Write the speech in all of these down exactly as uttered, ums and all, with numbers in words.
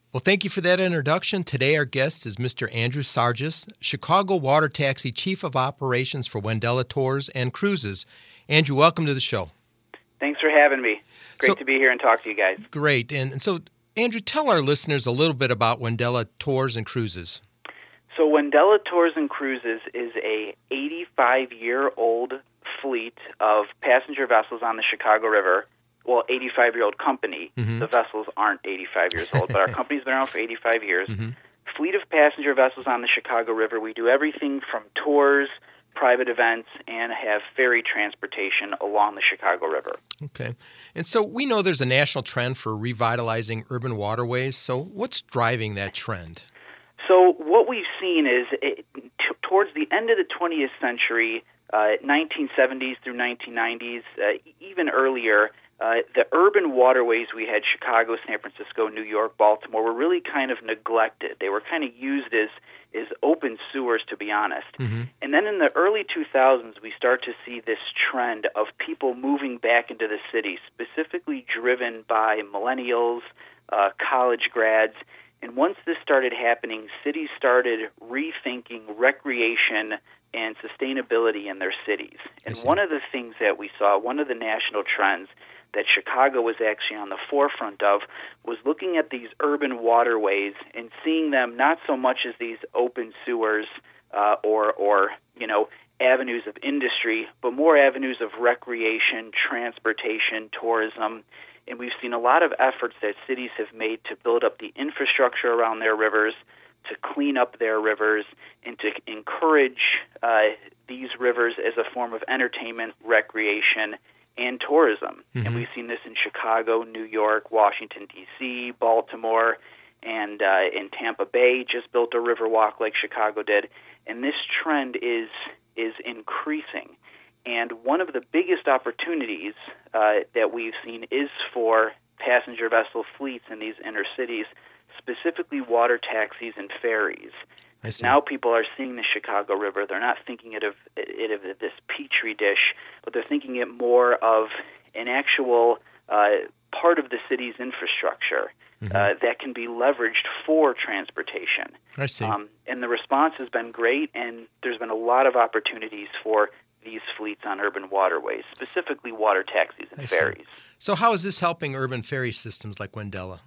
Well, thank you for that introduction. Today our guest is Mister Andrew Sargis, Chicago Water Taxi Chief of Operations for Wendella Tours and Cruises. Andrew, welcome to the show. Thanks for having me. Great So, to be here and talk to you guys. Great. And, and so, Andrew, tell our listeners a little bit about Wendella Tours and Cruises. So Wendella Tours and Cruises is a eighty-five-year-old fleet of passenger vessels on the Chicago River. Well, eighty-five-year-old company. Mm-hmm. The vessels aren't eighty-five years old, but our company's been around for eighty-five years. Mm-hmm. Fleet of passenger vessels on the Chicago River. We do everything from tours, private events, and have ferry transportation along the Chicago River. Okay. And so we know there's a national trend for revitalizing urban waterways. So what's driving that trend? So what we've seen is it, t- towards the end of the twentieth century, uh, nineteen seventies through nineteen nineties, uh, even earlier, uh, the urban waterways we had, Chicago, San Francisco, New York, Baltimore, were really kind of neglected. They were kind of used as, as open sewers, to be honest. Mm-hmm. And then in the early two thousands, we start to see this trend of people moving back into the city, specifically driven by millennials, uh, college grads. And once this started happening, cities started rethinking recreation and sustainability in their cities. And one of the things that we saw, one of the national trends that Chicago was actually on the forefront of, was looking at these urban waterways and seeing them not so much as these open sewers uh, or, or, you know, avenues of industry, but more avenues of recreation, transportation, tourism. And we've seen a lot of efforts that cities have made to build up the infrastructure around their rivers, to clean up their rivers, and to encourage uh, these rivers as a form of entertainment, recreation, and tourism. Mm-hmm. And we've seen this in Chicago, New York, Washington, D C, Baltimore, and uh, in Tampa Bay just built a river walk like Chicago did. And this trend is is increasing. And one of the biggest opportunities uh, that we've seen is for passenger vessel fleets in these inner cities, specifically water taxis and ferries. Now people are seeing the Chicago River. They're not thinking it of it of this petri dish, but they're thinking it more of an actual uh, part of the city's infrastructure mm-hmm. uh, that can be leveraged for transportation. I see. Um, and the response has been great, and there's been a lot of opportunities for these fleets on urban waterways, specifically water taxis and I ferries. See. So how is this helping urban ferry systems like Wendella?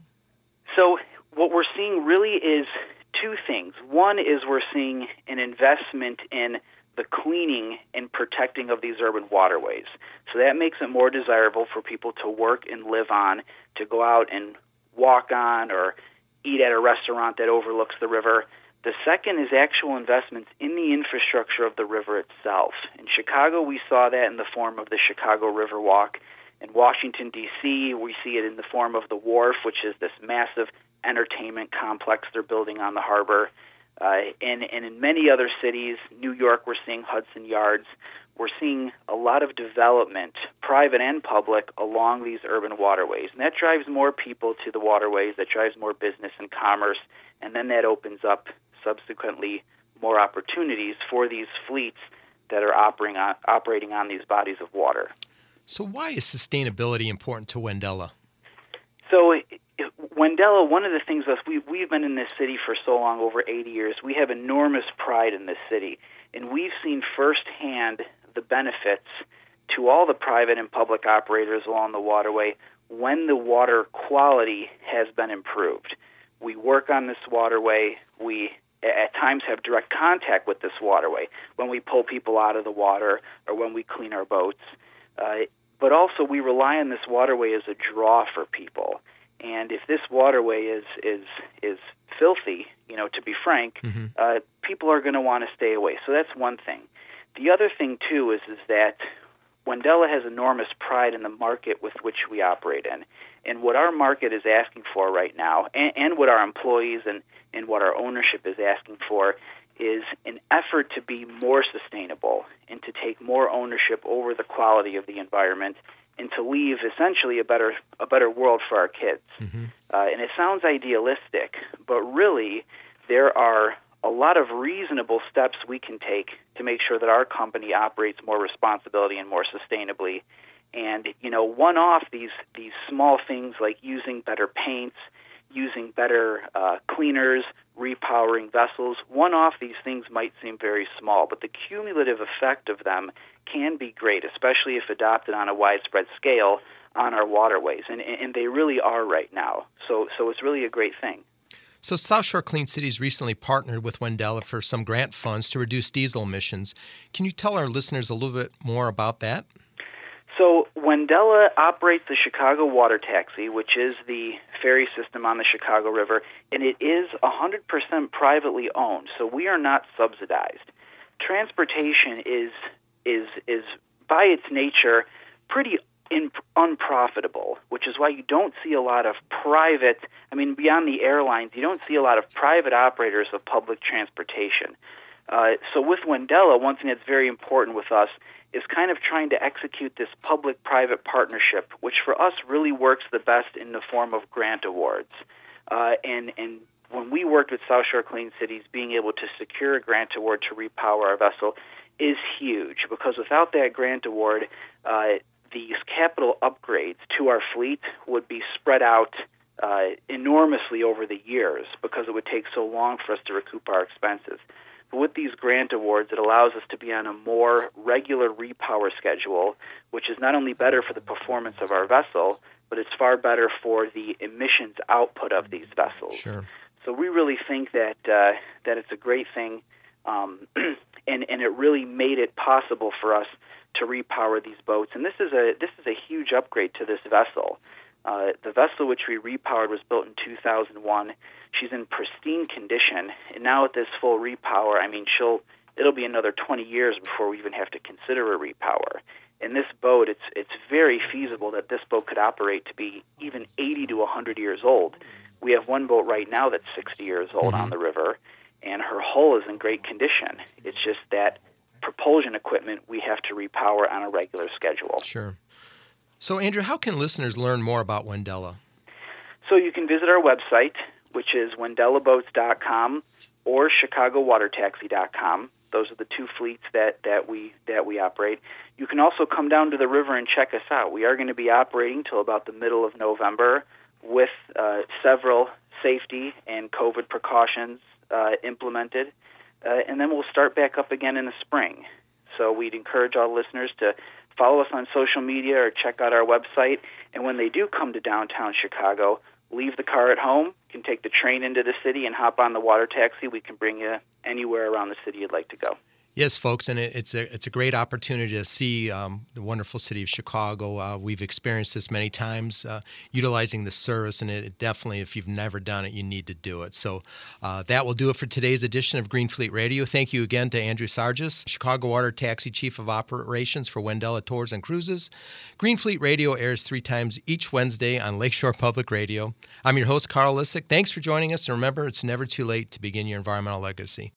So what we're seeing really is two things. One is we're seeing an investment in the cleaning and protecting of these urban waterways. So that makes it more desirable for people to work and live on, to go out and walk on or eat at a restaurant that overlooks the river. The second is actual investments in the infrastructure of the river itself. In Chicago, we saw that in the form of the Chicago River Walk. In Washington, D C, we see it in the form of the Wharf, which is this massive entertainment complex they're building on the harbor. Uh, and, and in many other cities, New York, we're seeing Hudson Yards. We're seeing a lot of development, private and public, along these urban waterways. And that drives more people to the waterways, that drives more business and commerce, and then that opens up subsequently more opportunities for these fleets that are operating on, operating on these bodies of water. So why is sustainability important to Wendella? So Wendella, one of the things is we, we've been in this city for so long, over eighty years. We have enormous pride in this city, and we've seen firsthand the benefits to all the private and public operators along the waterway when the water quality has been improved. We work on this waterway. We at times have direct contact with this waterway when we pull people out of the water or when we clean our boats. Uh, but also we rely on this waterway as a draw for people. And if this waterway is is is filthy, you know, to be frank, mm-hmm. uh, people are going to want to stay away. So that's one thing. The other thing, too, is, is that Wendella has enormous pride in the market with which we operate in. And what our market is asking for right now, and, and what our employees and, and what our ownership is asking for, is an effort to be more sustainable and to take more ownership over the quality of the environment and to leave essentially a better a better world for our kids. Mm-hmm. Uh, and it sounds idealistic, but really there are a lot of reasonable steps we can take to make sure that our company operates more responsibility and more sustainably. And, you know, one-off these, these small things like using better paints, using better uh, cleaners, repowering vessels. One-off, these things might seem very small, but the cumulative effect of them can be great, especially if adopted on a widespread scale on our waterways, and, and they really are right now. So, so it's really a great thing. So South Shore Clean Cities recently partnered with Wendella for some grant funds to reduce diesel emissions. Can you tell our listeners a little bit more about that? So Wendella operates the Chicago Water Taxi, which is the ferry system on the Chicago River, and it is one hundred percent privately owned, so we are not subsidized. Transportation is is is by its nature pretty in, unprofitable, which is why you don't see a lot of private, I mean, beyond the airlines, you don't see a lot of private operators of public transportation. Uh, so with Wendella, one thing that's very important with us is kind of trying to execute this public-private partnership, which for us really works the best in the form of grant awards. Uh, and, and when we worked with South Shore Clean Cities, being able to secure a grant award to repower our vessel is huge, because without that grant award, uh, these capital upgrades to our fleet would be spread out uh, enormously over the years, because it would take so long for us to recoup our expenses. But with these grant awards, it allows us to be on a more regular repower schedule, which is not only better for the performance of our vessel, but it's far better for the emissions output of these vessels. Sure. So we really think that uh, that it's a great thing, um, and and it really made it possible for us to repower these boats. And this is a this is a huge upgrade to this vessel. Uh, the vessel which we repowered was built in two thousand one. She's in pristine condition, and now with this full repower, I mean, she'll it'll be another twenty years before we even have to consider a repower. In this boat, it's it's very feasible that this boat could operate to be even eighty to one hundred years old. We have one boat right now that's sixty years old mm-hmm. on the river, and her hull is in great condition. It's just that propulsion equipment we have to repower on a regular schedule. Sure. So, Andrew, how can listeners learn more about Wendella? So you can visit our website, which is wendella boats dot com or chicago water taxi dot com. Those are the two fleets that, that we that we operate. You can also come down to the river and check us out. We are going to be operating till about the middle of November with uh, several safety and COVID precautions uh, implemented, uh, and then we'll start back up again in the spring. So we'd encourage all listeners to follow us on social media or check out our website. And when they do come to downtown Chicago, leave the car at home, you can take the train into the city and hop on the water taxi. We can bring you anywhere around the city you'd like to go. Yes, folks, and it, it's a it's a great opportunity to see um, the wonderful city of Chicago. Uh, we've experienced this many times, uh, utilizing the service, and it, it definitely, if you've never done it, you need to do it. So uh, that will do it for today's edition of Green Fleet Radio. Thank you again to Andrew Sargis, Chicago Water Taxi Chief of Operations for Wendella Tours and Cruises. Green Fleet Radio airs three times each Wednesday on Lakeshore Public Radio. I'm your host, Carl Lissick. Thanks for joining us, and remember, it's never too late to begin your environmental legacy.